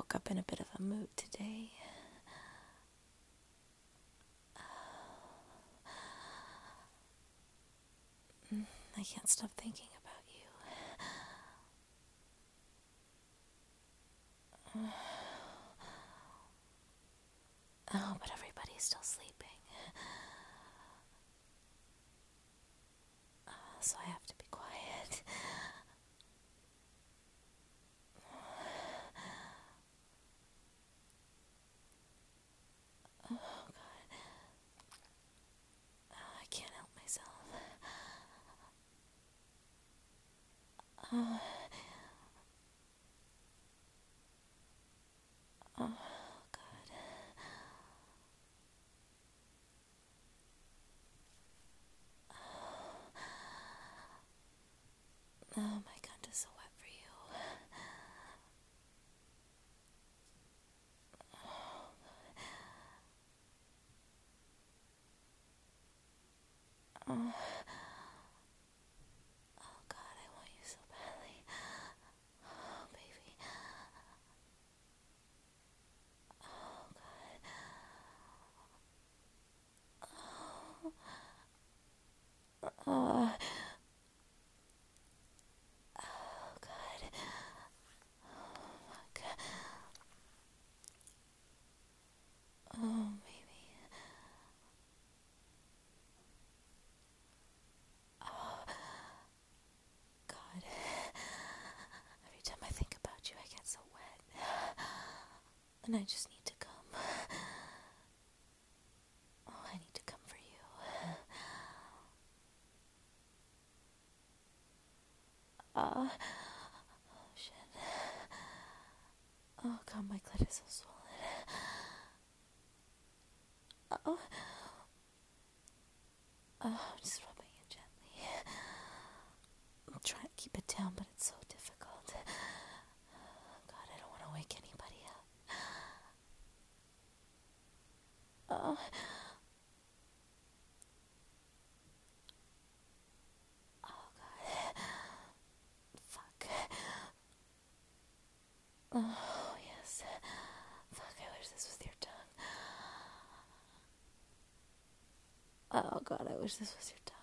woke up in a bit of a mood today. I can't stop thinking about you. Oh, but everybody's still sleeping. So I have to be quiet. Oh, God. I can't help myself. Oh, God. Oh, my cunt is so wet for you. Oh, God, I want you so badly. Oh, baby. Oh, God. Oh, God. Fuck. Oh, baby. Oh, God. Every time I think about you, I get so wet. And I just need to come. Oh, I need to come for you. Oh, shit. Oh, God, my clit is so swollen. Oh, I'm just rubbing it gently. I'm trying to keep it down, but it's so difficult. God, I don't want to wake anybody up. Oh, God. Fuck. Oh, yes. Fuck, I wish this was your tongue. Oh, God, I wish this was your tongue.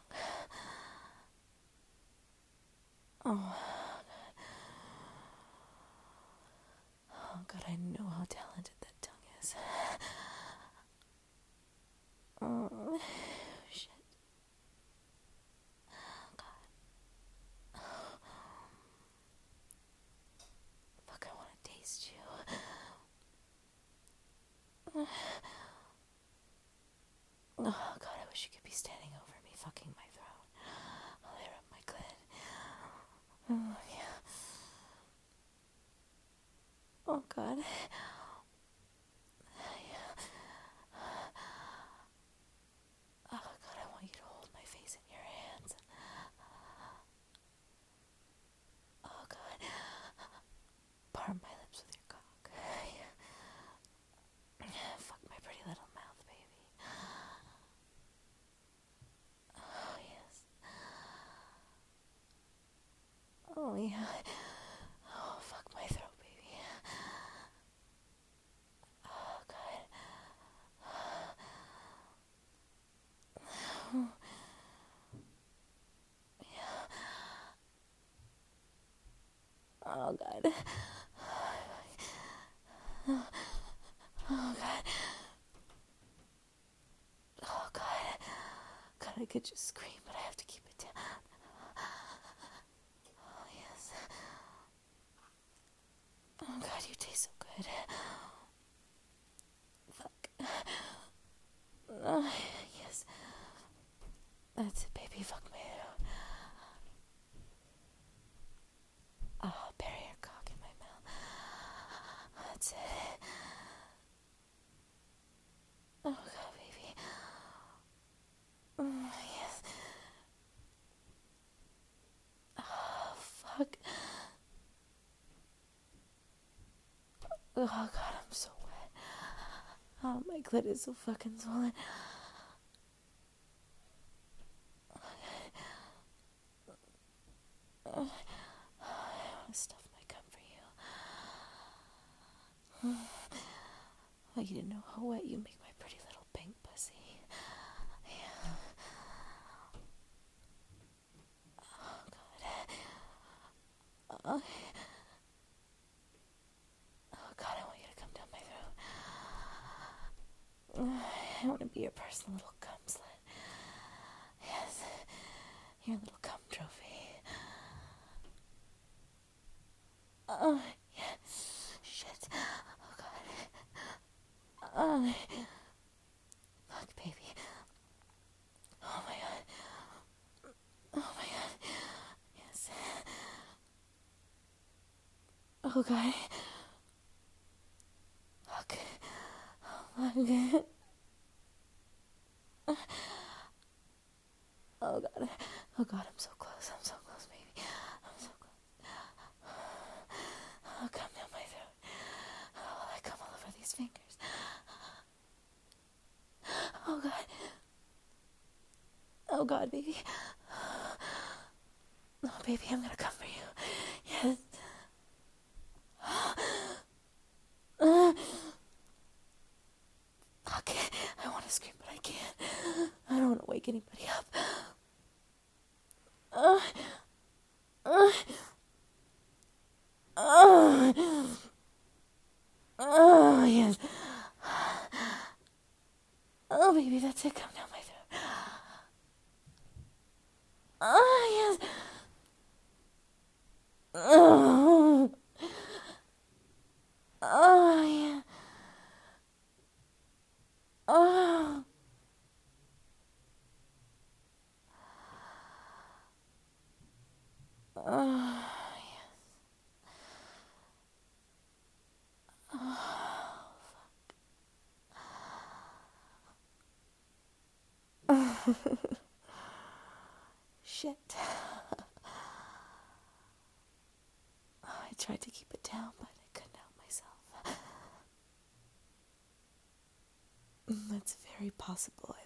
Oh, oh, God, I know how talented that tongue is. Oh, shit. God. Fuck, I want to taste you. Oh, God, I wish you could be standing over me, fucking my throat while I rub my clit. Oh, yeah. Oh, God. Oh, God, I want you to hold my face in your hands. Oh, God. Parm my lips with your cock. Fuck my pretty little mouth, baby. Oh, yes. Oh, yeah. Oh, fuck my throat, baby. Oh, God. Oh, God. Oh, God. Oh, God. God, I could just scream, but I have to keep it down. Oh, yes. Oh, God, you taste so good. Fuck. Oh, yes. That's it, baby. Fuck my throat. Oh, bury your cock in my mouth. That's it. Oh, God, baby. Oh, yes. Oh, fuck. Oh, God, I'm so wet. Oh, my clit is so fucking swollen. I want to stuff my cum for you. want you to know how wet you make my pretty little pink pussy. Yeah. Oh, God. Oh, God, I want you to come down my throat. I want to be your personal little cum slut. Yes. Your little cum trophy. Oh, yes. Shit. Oh, God. Look, baby. Oh, my God. Oh, my God. Yes. Oh, God. Look. Look. Oh, God. Oh, God, I'm so close. I'm so close, baby. I'm so close. Oh, come down my throat. Oh, I come all over these fingers. Oh, God. Oh, God, baby. Oh, baby, I'm gonna come for you. Yes. Okay, I want to scream, but I can't. I don't want to wake anybody up. Oh, yes. Oh, baby, that's it. Come down my throat. Oh, yes. Oh, oh, yeah. Oh. Oh, shit. I tried to keep it down, but I couldn't help myself. It's very possible I